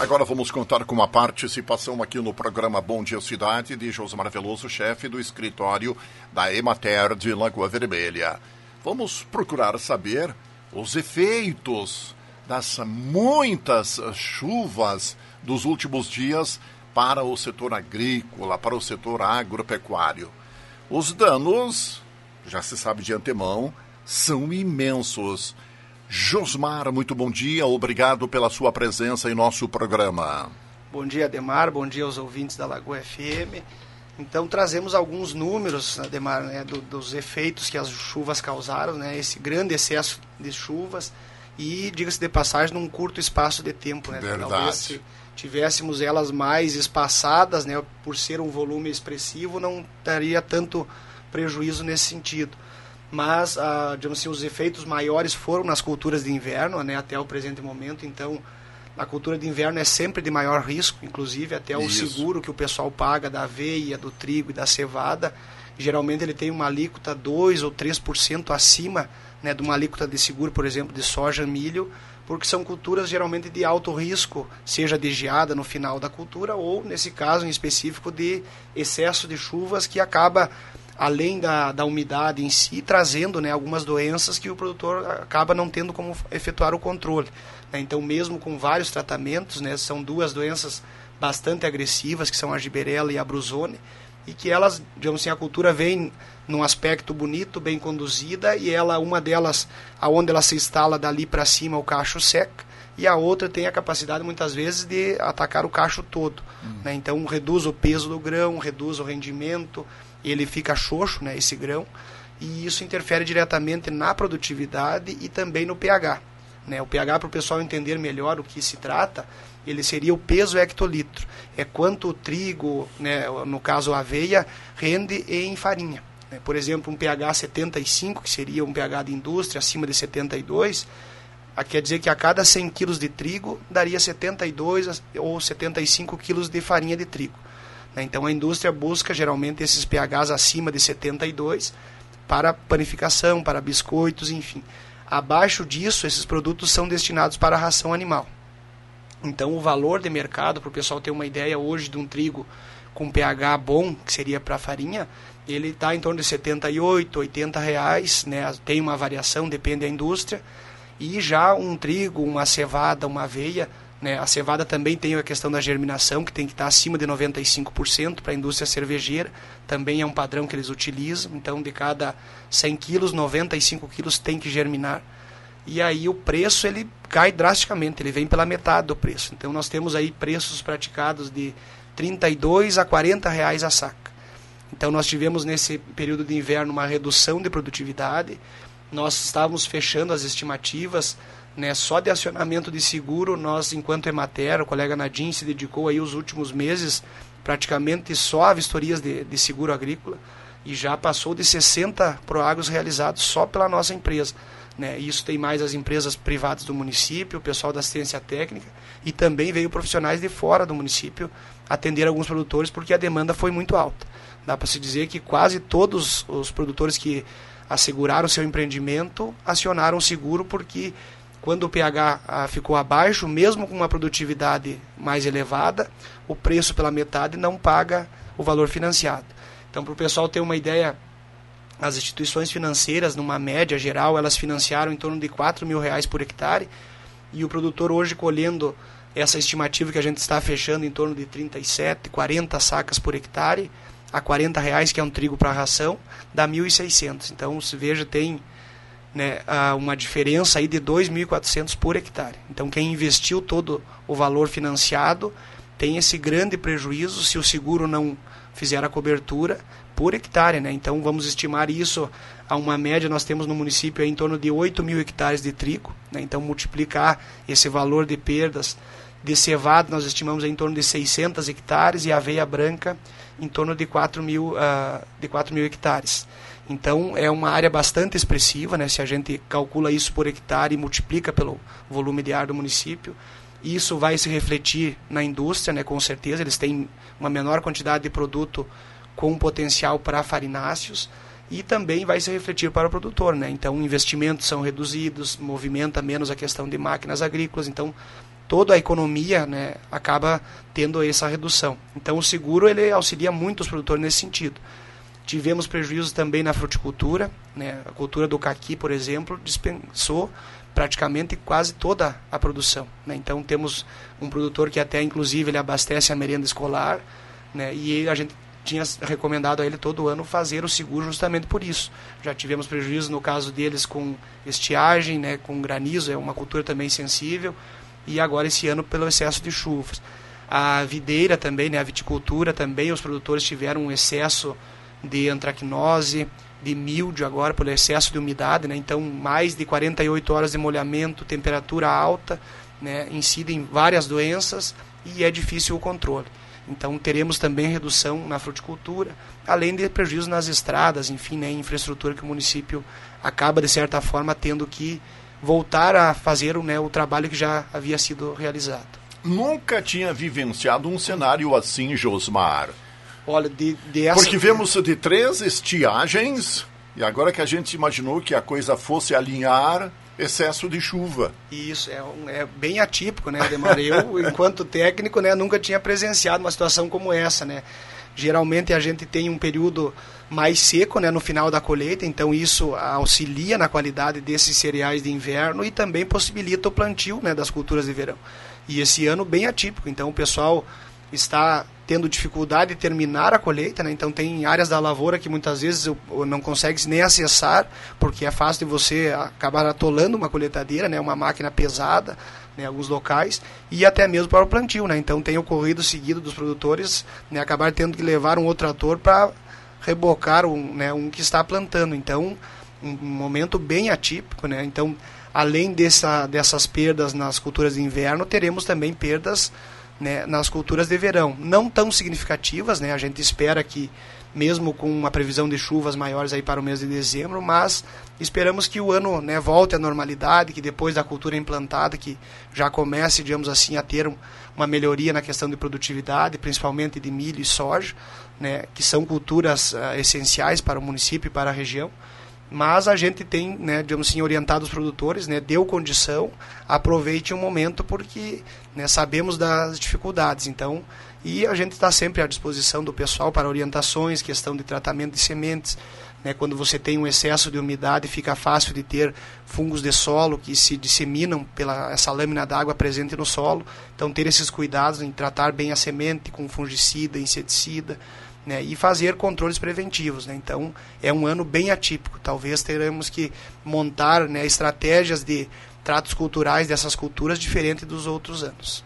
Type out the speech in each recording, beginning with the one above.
Agora vamos contar com uma participação aqui no programa Bom Dia Cidade de Josmar Veloso, chefe do escritório da Emater de Lagoa Vermelha. Vamos procurar saber os efeitos das muitas chuvas dos últimos dias para o setor agrícola, para o setor agropecuário. Os danos, já se sabe de antemão, são imensos. Josmar, muito bom dia, obrigado pela sua presença em nosso programa. Bom dia, Ademar, bom dia aos ouvintes da Lagoa FM. Então trazemos alguns números, Ademar, né, dos efeitos que as chuvas causaram, né, esse grande excesso de chuvas e, diga-se de passagem, num curto espaço de tempo. Né, verdade. Talvez se tivéssemos elas mais espaçadas, né, por ser um volume expressivo, não daria tanto prejuízo nesse sentido. Mas, digamos assim, os efeitos maiores foram nas culturas de inverno, né, até o presente momento. Então, a cultura de inverno é sempre de maior risco, inclusive até o seguro que o pessoal paga da aveia, do trigo e da cevada. Geralmente ele tem uma alíquota 2 ou 3% acima, né, de uma alíquota de seguro, por exemplo, de soja e milho, porque são culturas geralmente de alto risco, seja de geada no final da cultura ou, nesse caso em específico, de excesso de chuvas que acaba, além da umidade em si, trazendo, né, algumas doenças que o produtor acaba não tendo como efetuar o controle. Né? Então, mesmo com vários tratamentos, né, são duas doenças bastante agressivas, que são a giberela e a brusone, e que elas, digamos assim, a cultura vem num aspecto bonito, bem conduzida, e uma delas, aonde ela se instala dali para cima, o cacho seca, e a outra tem a capacidade, muitas vezes, de atacar o cacho todo. Né? Então, reduz o peso do grão, reduz o rendimento, ele fica xoxo, né, esse grão, e isso interfere diretamente na produtividade e também no pH. Né? O pH, para o pessoal entender melhor o que se trata, ele seria o peso hectolitro. É quanto o trigo, né, no caso a aveia, rende em farinha. Né? Por exemplo, um pH 75, que seria um pH de indústria, acima de 72, quer dizer que a cada 100 kg de trigo, daria 72 ou 75 kg de farinha de trigo. Então a indústria busca geralmente esses pHs acima de 72 para panificação, para biscoitos, enfim. Abaixo disso, esses produtos são destinados para a ração animal. Então o valor de mercado, para o pessoal ter uma ideia hoje de um trigo com pH bom, que seria para a farinha, ele está em torno de 78, 80 reais, né? Tem uma variação, depende da indústria. E já um trigo, uma cevada, uma aveia, né? A cevada também tem a questão da germinação, que tem que estar acima de 95% para a indústria cervejeira. Também é um padrão que eles utilizam. Então, de cada 100 quilos, 95 quilos tem que germinar. E aí o preço ele cai drasticamente, ele vem pela metade do preço. Então, nós temos aí preços praticados de 32 a 40 reais a saca. Então, nós tivemos nesse período de inverno uma redução de produtividade. Nós estávamos fechando as estimativas, né, só de acionamento de seguro. Nós, enquanto Emater, o colega Nadim se dedicou aí os últimos meses praticamente só a vistorias de seguro agrícola e já passou de 60 proagros realizados só pela nossa empresa. Né? Isso tem mais as empresas privadas do município, o pessoal da assistência técnica, e também veio profissionais de fora do município atender alguns produtores porque a demanda foi muito alta. Dá para se dizer que quase todos os produtores que asseguraram seu empreendimento acionaram o seguro porque quando o pH ficou abaixo, mesmo com uma produtividade mais elevada, o preço pela metade não paga o valor financiado. Então, para o pessoal ter uma ideia, as instituições financeiras, numa média geral, elas financiaram em torno de R$4.000 por hectare, e o produtor hoje colhendo essa estimativa que a gente está fechando em torno de 37, 40 sacas por hectare, a R$40, que é um trigo para ração, dá 1.600. Então, se veja, tem, né, uma diferença aí de 2.400 por hectare. Então, quem investiu todo o valor financiado tem esse grande prejuízo se o seguro não fizer a cobertura por hectare. Né? Então, vamos estimar isso a uma média, nós temos no município aí em torno de 8.000 hectares de trigo. Né? Então, multiplicar esse valor de perdas de cevada, nós estimamos em torno de 600 hectares e aveia branca em torno de 4.000 hectares. Então, é uma área bastante expressiva, né? Se a gente calcula isso por hectare e multiplica pelo volume de ar do município, isso vai se refletir na indústria, né? Com certeza, eles têm uma menor quantidade de produto com potencial para farináceos e também vai se refletir para o produtor, né? Então, investimentos são reduzidos, movimenta menos a questão de máquinas agrícolas, então toda a economia, né, acaba tendo essa redução. Então o seguro ele auxilia muito os produtores nesse sentido. Tivemos prejuízos também na fruticultura, né, a cultura do caqui, por exemplo, dispensou praticamente quase toda a produção, né? Então temos um produtor que até inclusive ele abastece a merenda escolar, né, e a gente tinha recomendado a ele todo ano fazer o seguro justamente por isso. Já tivemos prejuízo no caso deles com estiagem, né, com granizo, é uma cultura também sensível, e agora esse ano pelo excesso de chuvas. A videira também, né, a viticultura também, os produtores tiveram um excesso de antracnose, de míldio agora pelo excesso de umidade, né, então mais de 48 horas de molhamento, temperatura alta, né, incidem várias doenças e é difícil o controle. Então teremos também redução na fruticultura, além de prejuízos nas estradas, enfim, né, infraestrutura que o município acaba de certa forma tendo que voltar a fazer, né, o trabalho que já havia sido realizado. Nunca tinha vivenciado um cenário assim, Josmar. Olha, porque vemos de 3 estiagens e agora que a gente imaginou que a coisa fosse alinhar, excesso de chuva. Isso, é bem atípico, né, Ademar? Eu, enquanto técnico, né, nunca tinha presenciado uma situação como essa, né? Geralmente a gente tem um período mais seco, né, no final da colheita, então isso auxilia na qualidade desses cereais de inverno e também possibilita o plantio, né, das culturas de verão. E esse ano bem atípico, então o pessoal está tendo dificuldade de terminar a colheita, né? Então tem áreas da lavoura que muitas vezes eu não consegue nem acessar, porque é fácil de você acabar atolando uma colheitadeira, né? Uma máquina pesada, né? Em alguns locais, e até mesmo para o plantio, né? Então tem ocorrido seguido dos produtores, né? Acabar tendo que levar um outro trator para rebocar um que está plantando. Então um momento bem atípico, né? Então além dessas perdas nas culturas de inverno, teremos também perdas, né, nas culturas de verão, não tão significativas, né? A gente espera que, mesmo com uma previsão de chuvas maiores aí para o mês de dezembro, mas esperamos que o ano, né, volte à normalidade, que depois da cultura implantada, que já comece, digamos assim, a ter uma melhoria na questão de produtividade, principalmente de milho e soja, né, que são culturas essenciais para o município e para a região. Mas a gente tem, né, digamos assim, orientado os produtores, né, deu condição, aproveite o momento porque, né, sabemos das dificuldades. Então, e a gente está sempre à disposição do pessoal para orientações, questão de tratamento de sementes, né, quando você tem um excesso de umidade, fica fácil de ter fungos de solo que se disseminam pela essa lâmina d'água presente no solo. Então, ter esses cuidados em tratar bem a semente com fungicida, inseticida, né, e fazer controles preventivos, né? Então é um ano bem atípico, talvez teremos que montar, né, estratégias de tratos culturais dessas culturas diferentes dos outros anos.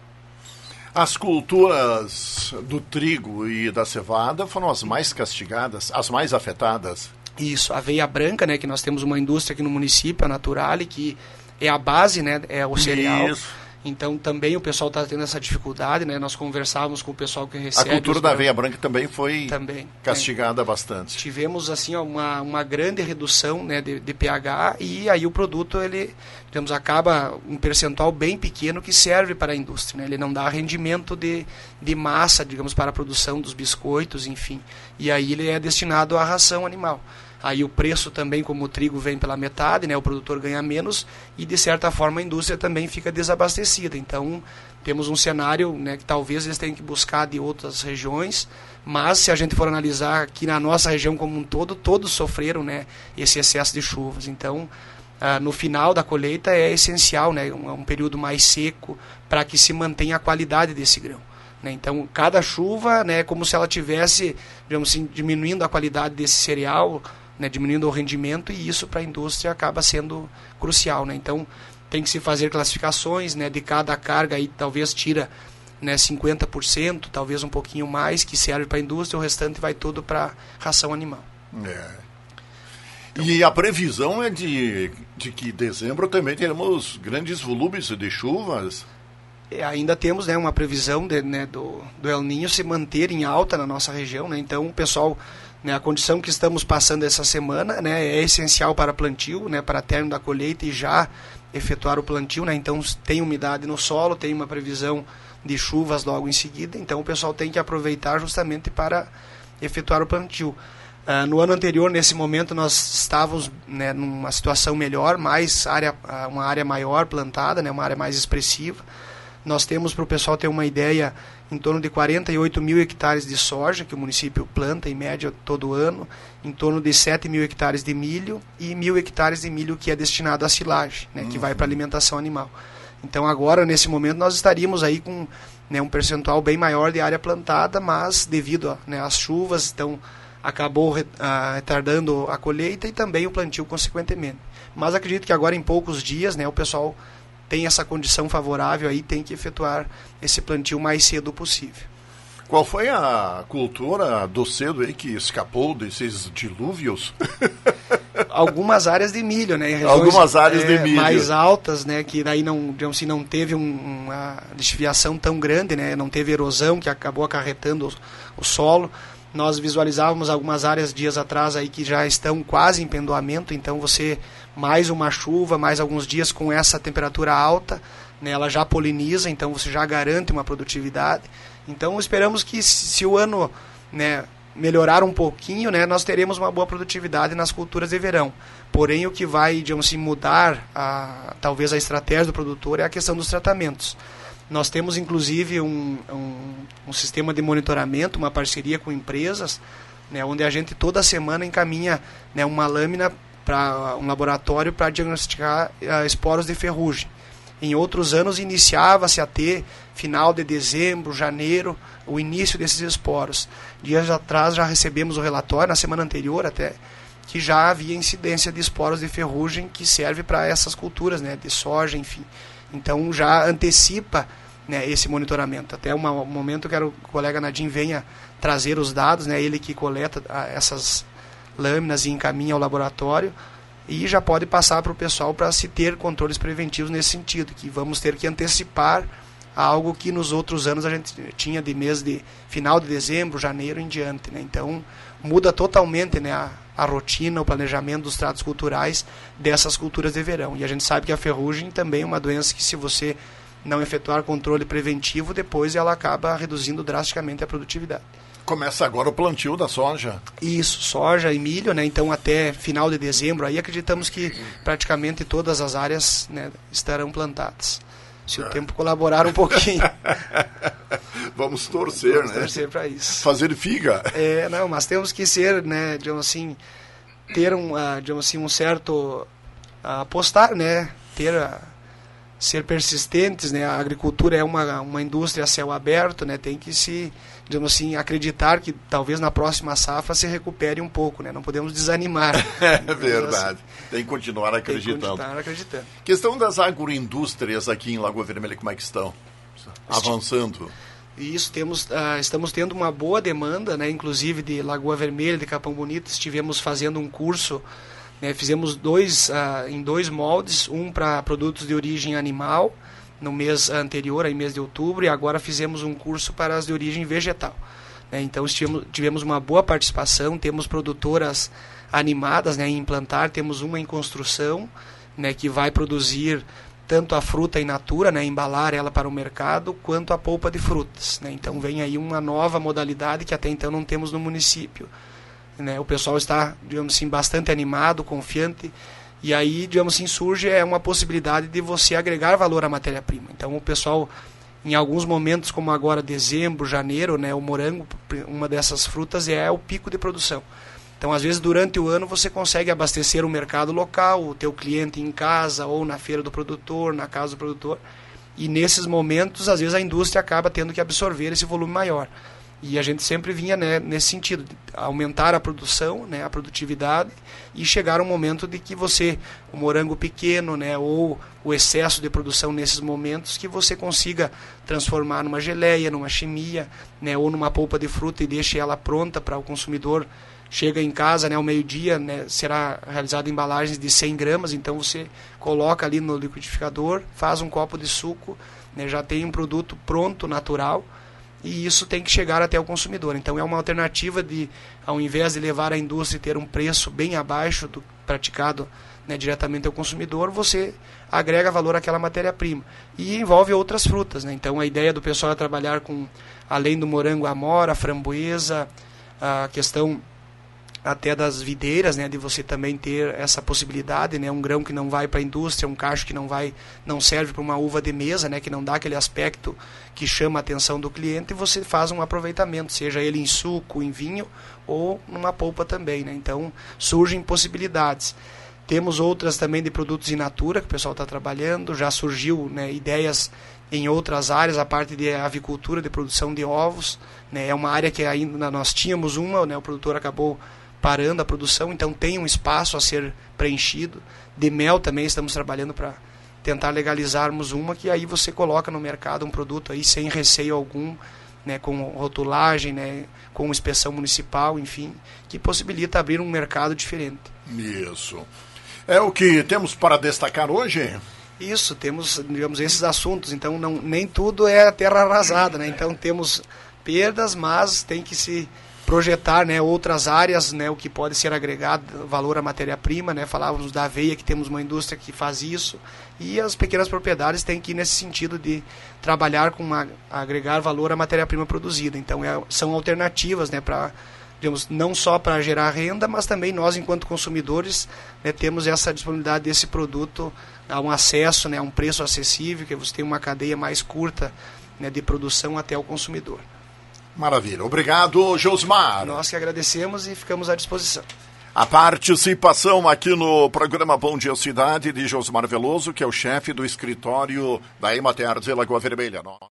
As culturas do trigo e da cevada foram as mais castigadas, as mais afetadas. Isso, a aveia branca, né, que nós temos uma indústria aqui no município, a Naturale, que é a base, né, é o cereal. Isso. Então também o pessoal está tendo essa dificuldade, né? Nós conversávamos com o pessoal que recebe. A cultura da aveia branca também foi castigada bastante. Tivemos assim uma grande redução, né, de pH, e aí o produto ele, digamos, acaba um percentual bem pequeno que serve para a indústria, né? Ele não dá rendimento de massa, digamos, para a produção dos biscoitos, enfim. E aí ele é destinado à ração animal. Aí o preço também, como o trigo vem pela metade, né, o produtor ganha menos e, de certa forma, a indústria também fica desabastecida. Então, temos um cenário, né, que talvez eles tenham que buscar de outras regiões, mas se a gente for analisar aqui na nossa região como um todo, todos sofreram, né, esse excesso de chuvas. Então, no final da colheita é essencial, né, um período mais seco para que se mantenha a qualidade desse grão. Então, cada chuva, né, é como se ela tivesse, digamos assim, diminuindo a qualidade desse cereal, né, diminuindo o rendimento, e isso para a indústria acaba sendo crucial, né? Então tem que se fazer classificações, né, de cada carga, aí talvez tira, né, 50%, talvez um pouquinho mais, que serve para a indústria, o restante vai todo para ração animal. Então, e a previsão é de que em dezembro também teremos grandes volumes de chuvas. Ainda temos, né, uma previsão do El Niño se manter em alta na nossa região, né? Então o pessoal, né, a condição que estamos passando essa semana, né, é essencial para plantio, né, para término da colheita e já efetuar o plantio, né? Então tem umidade no solo, tem uma previsão de chuvas logo em seguida, então o pessoal tem que aproveitar justamente para efetuar o plantio. No ano anterior, nesse momento, nós estávamos, né, numa situação melhor, uma área maior plantada, né, uma área mais expressiva. Nós temos, para o pessoal ter uma ideia, em torno de 48 mil hectares de soja, que o município planta em média todo ano, em torno de 7 mil hectares de milho e 1.000 hectares de milho que é destinado à silagem, né, que vai para alimentação animal. Então agora, nesse momento, nós estaríamos aí com, né, um percentual bem maior de área plantada, mas devido às chuvas, então acabou retardando a colheita e também o plantio consequentemente. Mas acredito que agora em poucos dias, né, o pessoal tem essa condição favorável, aí tem que efetuar esse plantio o mais cedo possível. Qual foi a cultura do cedo aí que escapou desses dilúvios? Algumas áreas de milho, né? Regiões, algumas áreas de milho mais altas, né? Que daí não, digamos assim, não teve uma desviação tão grande, né? Não teve erosão que acabou acarretando o solo. Nós visualizávamos algumas áreas dias atrás aí que já estão quase em pendoamento, então você, mais uma chuva, mais alguns dias com essa temperatura alta, né, ela já poliniza, então você já garante uma produtividade. Então esperamos que se o ano, né, melhorar um pouquinho, né, nós teremos uma boa produtividade nas culturas de verão. Porém, o que vai, digamos assim, mudar talvez a estratégia do produtor é a questão dos tratamentos. Nós temos, inclusive, um sistema de monitoramento, uma parceria com empresas, né, onde a gente toda semana encaminha, né, uma lâmina para um laboratório para diagnosticar esporos de ferrugem. Em outros anos iniciava-se a ter, final de dezembro, janeiro, o início desses esporos. Dias atrás já recebemos o relatório, na semana anterior até, que já havia incidência de esporos de ferrugem que serve para essas culturas, né, de soja, enfim. Então já antecipa, né, esse monitoramento. Até um momento eu quero que o colega Nadim venha trazer os dados, né, ele que coleta essas lâminas e encaminha ao laboratório, e já pode passar para o pessoal para se ter controles preventivos nesse sentido, que vamos ter que antecipar algo que nos outros anos a gente tinha de mês de final de dezembro, janeiro em diante, né? Então muda totalmente, né, a rotina, o planejamento dos tratos culturais dessas culturas de verão. E a gente sabe que a ferrugem também é uma doença que, se você não efetuar controle preventivo, depois ela acaba reduzindo drasticamente a produtividade. Começa agora o plantio da soja. Isso, soja e milho, né? Então até final de dezembro, aí acreditamos que praticamente todas as áreas, né, estarão plantadas. Se o tempo colaborar um pouquinho. Vamos torcer, Vamos, né? Torcer para isso. Fazer figa. Não, mas temos que ser, né, digamos assim, ter digamos assim, um certo apostar, né, ser persistentes, né? A agricultura é uma indústria a céu aberto, né? Tem que se, digamos assim, acreditar que talvez na próxima safra se recupere um pouco, né? Não podemos desanimar. É verdade. Tem que continuar acreditando. Tem que continuar acreditando. Questão das agroindústrias aqui em Lagoa Vermelha, como é que estão? Avançando. Isso, estamos tendo uma boa demanda, né? Inclusive de Lagoa Vermelha, de Capão Bonito, estivemos fazendo um curso, né? Fizemos em dois moldes, um para produtos de origem animal, no mês anterior, em mês de outubro, e agora fizemos um curso para as de origem vegetal. Né? Então tivemos uma boa participação, temos produtoras animadas, né, em implantar, temos uma em construção, né, que vai produzir tanto a fruta in natura, né, embalar ela para o mercado, quanto a polpa de frutas. Né? Então vem aí uma nova modalidade que até então não temos no município. Né? O pessoal está, digamos assim, bastante animado, confiante, e aí, digamos assim, surge uma possibilidade de você agregar valor à matéria-prima. Então o pessoal, em alguns momentos, como agora dezembro, janeiro, né, o morango, uma dessas frutas, é o pico de produção. Então, às vezes, durante o ano, você consegue abastecer o mercado local, o teu cliente em casa, ou na feira do produtor, na casa do produtor. E nesses momentos, às vezes, a indústria acaba tendo que absorver esse volume maior. E a gente sempre vinha, né, nesse sentido, de aumentar a produção, né, a produtividade, e chegar um momento de que o morango pequeno, né, ou o excesso de produção nesses momentos, que você consiga transformar numa geleia, numa chimia, né, ou numa polpa de fruta e deixe ela pronta para o consumidor. Chega em casa, né, ao meio-dia, né, será realizada embalagens de 100 gramas, então você coloca ali no liquidificador, faz um copo de suco, né, já tem um produto pronto, natural, e isso tem que chegar até o consumidor. Então é uma alternativa de, ao invés de levar a indústria e ter um preço bem abaixo do praticado, né, diretamente ao consumidor, você agrega valor àquela matéria-prima. E envolve outras frutas. Né? Então a ideia do pessoal é trabalhar com, além do morango, a amora, a framboesa, a questão até das videiras, né, de você também ter essa possibilidade, né, um grão que não vai para a indústria, um cacho que não serve para uma uva de mesa, né, que não dá aquele aspecto que chama a atenção do cliente, e você faz um aproveitamento, seja ele em suco, em vinho ou numa polpa também, né? Então surgem possibilidades. Temos outras também de produtos in natura que o pessoal está trabalhando, já surgiu, né, ideias em outras áreas, a parte de avicultura, de produção de ovos, né, é uma área que ainda nós tínhamos né, o produtor acabou parando a produção, então tem um espaço a ser preenchido. De mel também estamos trabalhando para tentar legalizarmos uma, que aí você coloca no mercado um produto aí sem receio algum, né, com rotulagem, né, com inspeção municipal, enfim, que possibilita abrir um mercado diferente. Isso. É o que temos para destacar hoje? Isso, temos, digamos, esses assuntos, então nem tudo é terra arrasada, né? Então temos perdas, mas tem que se projetar, né, outras áreas, né, o que pode ser agregado valor à matéria-prima, né, falávamos da aveia, que temos uma indústria que faz isso, e as pequenas propriedades têm que ir nesse sentido de trabalhar com agregar valor à matéria-prima produzida. Então são alternativas, né, para, digamos, não só para gerar renda, mas também nós, enquanto consumidores, né, temos essa disponibilidade desse produto a um acesso, né, a um preço acessível, que você tem uma cadeia mais curta, né, de produção até o consumidor. Maravilha. Obrigado, Josmar. Nós que agradecemos e ficamos à disposição. A participação aqui no programa Bom Dia Cidade de Josmar Veloso, que é o chefe do escritório da Emater de Lagoa Vermelha.